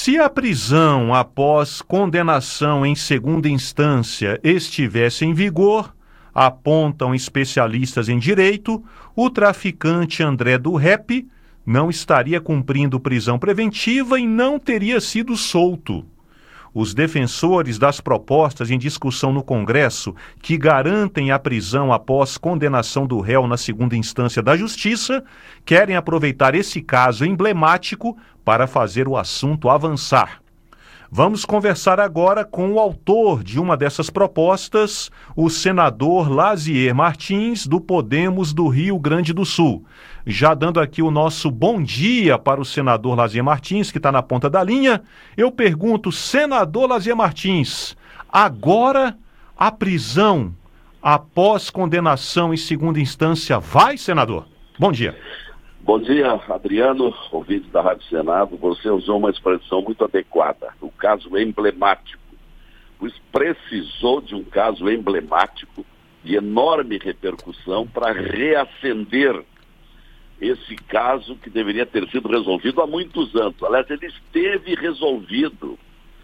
Se a prisão após condenação em segunda instância estivesse em vigor, apontam especialistas em direito, o traficante André do Rep não estaria cumprindo prisão preventiva e não teria sido solto. Os defensores das propostas em discussão no Congresso que garantem a prisão após condenação do réu na segunda instância da Justiça querem aproveitar esse caso emblemático para fazer o assunto avançar. Vamos conversar agora com o autor de uma dessas propostas, o senador Lazier Martins, do Podemos do Rio Grande do Sul. Já dando aqui o nosso bom dia para o senador Lazier Martins, que está na ponta da linha, eu pergunto, senador Lazier Martins, agora a prisão após condenação em segunda instância vai, senador? Bom dia. Bom dia, Adriano, ouvinte da Rádio Senado. Você usou uma expressão muito adequada, o caso emblemático. Pois precisou de um caso emblemático, de enorme repercussão, para reacender esse caso que deveria ter sido resolvido há muitos anos. Aliás, ele esteve resolvido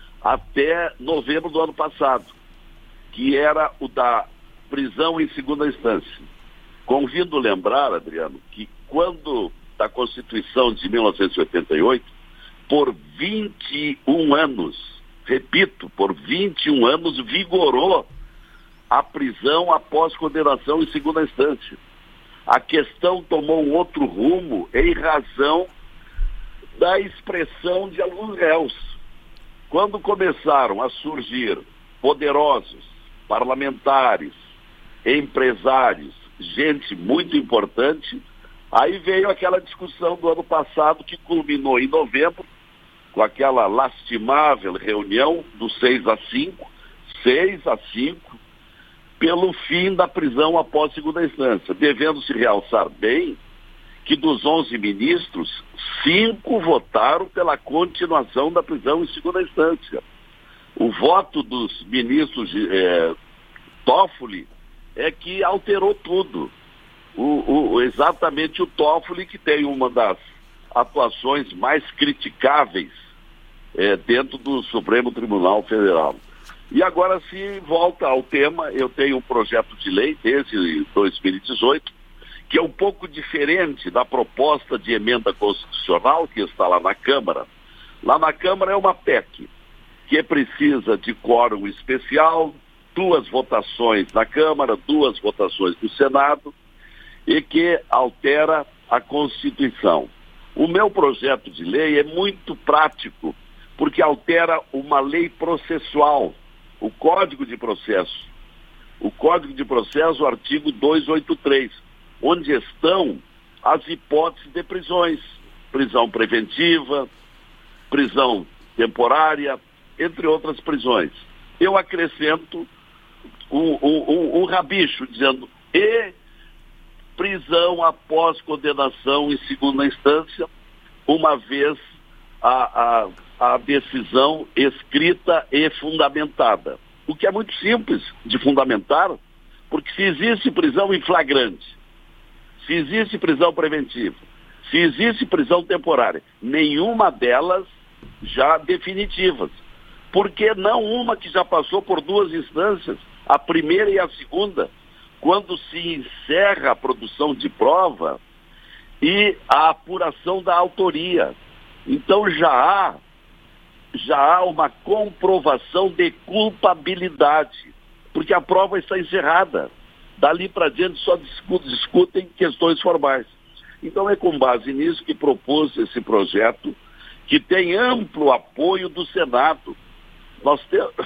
até novembro do ano passado, que era o da prisão em segunda instância. Convido lembrar, Adriano, que quando da Constituição de 1988, por 21 anos, repito, por 21 anos vigorou a prisão após condenação em segunda instância. A questão tomou um outro rumo em razão da expressão de alguns réus. Quando começaram a surgir poderosos, parlamentares, empresários, gente muito importante, aí veio aquela discussão do ano passado que culminou em novembro, com aquela lastimável reunião do 6-5, pelo fim da prisão após segunda instância, devendo-se realçar bem que dos 11 ministros, 5 votaram pela continuação da prisão em segunda instância. O voto dos ministros Toffoli é que alterou tudo. Exatamente o Toffoli, que tem uma das atuações mais criticáveis dentro do Supremo Tribunal Federal. E agora, se volta ao tema, eu tenho um projeto de lei desde 2018, que é um pouco diferente da proposta de emenda constitucional que está lá na Câmara. Lá na Câmara é uma PEC, que precisa de quórum especial, 2 votações na Câmara, 2 votações no Senado, e que altera a Constituição. O meu projeto de lei é muito prático, porque altera uma lei processual, o Código de Processo. O Código de Processo, o artigo 283, onde estão as hipóteses de prisões, prisão preventiva, prisão temporária, entre outras prisões. Eu acrescento um rabicho, dizendo, e prisão após condenação em segunda instância, uma vez a decisão escrita e fundamentada. O que é muito simples de fundamentar, porque se existe prisão em flagrante, se existe prisão preventiva, se existe prisão temporária, nenhuma delas já definitivas. Por que não uma que já passou por 2 instâncias, a primeira e a segunda, quando se encerra a produção de prova e a apuração da autoria? Então já há uma comprovação de culpabilidade, porque a prova está encerrada. Dali para diante só discutem questões formais. Então é com base nisso que propus esse projeto, que tem amplo apoio do Senado. Nós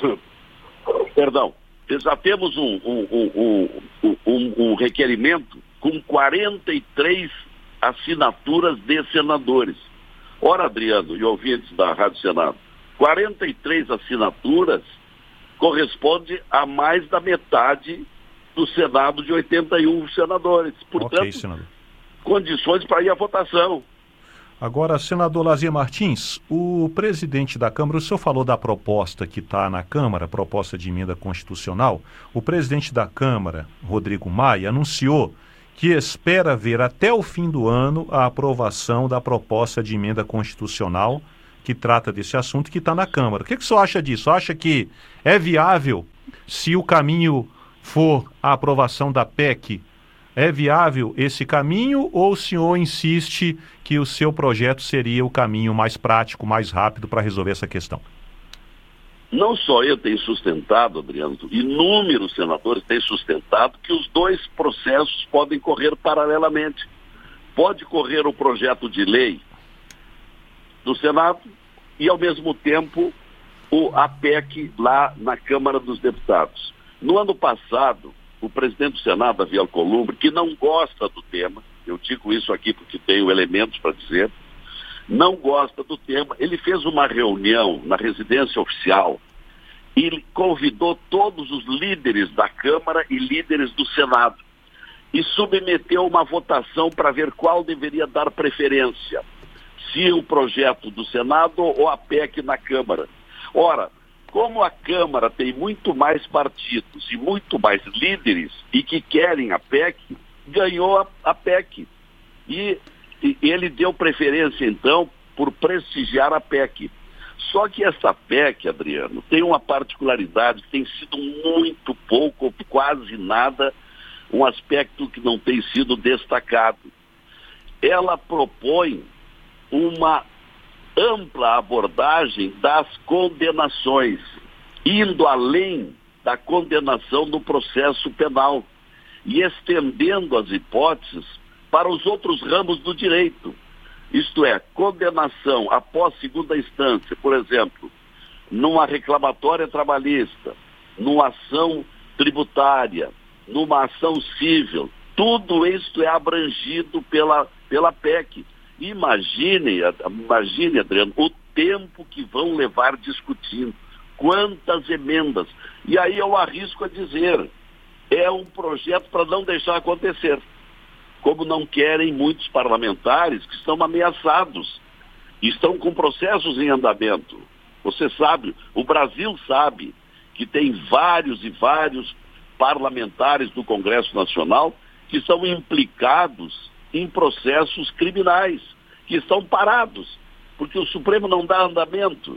já temos um requerimento com 43 assinaturas de senadores. Ora, Adriano e ouvintes da Rádio Senado, 43 assinaturas corresponde a mais da metade do Senado de 81 senadores. Portanto, senador, condições para ir à votação. Agora, senador Lazier Martins, o presidente da Câmara, o senhor falou da proposta que está na Câmara, proposta de emenda constitucional. O presidente da Câmara, Rodrigo Maia, anunciou que espera ver até o fim do ano a aprovação da proposta de emenda constitucional que trata desse assunto e que está na Câmara. O que o senhor acha disso? Acha que é viável, se o caminho for a aprovação da PEC, é viável esse caminho, ou o senhor insiste que o seu projeto seria o caminho mais prático, mais rápido para resolver essa questão? Não só eu tenho sustentado, Adriano, inúmeros senadores têm sustentado que os dois processos podem correr paralelamente. Pode correr o projeto de lei do Senado e, ao mesmo tempo, a PEC lá na Câmara dos Deputados. No ano passado, o presidente do Senado, Davi Alcolumbre, que não gosta do tema, eu digo isso aqui porque tenho elementos para dizer, não gosta do tema, ele fez uma reunião na residência oficial e ele convidou todos os líderes da Câmara e líderes do Senado e submeteu uma votação para ver qual deveria dar preferência, se o projeto do Senado ou a PEC na Câmara. Ora, como a Câmara tem muito mais partidos e muito mais líderes e que querem a PEC, ganhou a PEC. E ele deu preferência, então, por prestigiar a PEC. Só que essa PEC, Adriano, tem uma particularidade que tem sido muito pouco, ou quase nada, um aspecto que não tem sido destacado. Ela propõe uma ampla abordagem das condenações, indo além da condenação no processo penal e estendendo as hipóteses para os outros ramos do direito. Isto é, condenação após segunda instância, por exemplo, numa reclamatória trabalhista, numa ação tributária, numa ação civil, tudo isso é abrangido pela PEC. Imagine, Adriano, o tempo que vão levar discutindo, quantas emendas. E aí eu arrisco a dizer, é um projeto para não deixar acontecer. Como não querem muitos parlamentares que estão ameaçados, estão com processos em andamento. Você sabe, o Brasil sabe que tem vários e vários parlamentares do Congresso Nacional que estão implicados em processos criminais, que estão parados, porque o Supremo não dá andamento.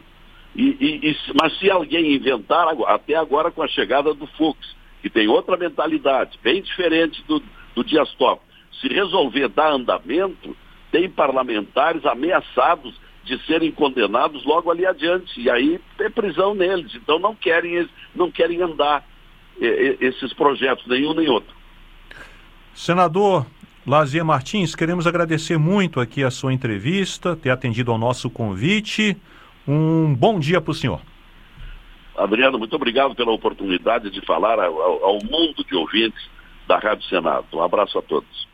Mas se alguém inventar, até agora com a chegada do Fux, que tem outra mentalidade, bem diferente do Dias Toffoli, se resolver dar andamento, tem parlamentares ameaçados de serem condenados logo ali adiante, e aí tem prisão neles. Então não querem andar esses projetos, nenhum nem outro. Senador Lazier Martins, queremos agradecer muito aqui a sua entrevista, ter atendido ao nosso convite. Um bom dia para o senhor. Adriano, muito obrigado pela oportunidade de falar ao mundo de ouvintes da Rádio Senado. Um abraço a todos.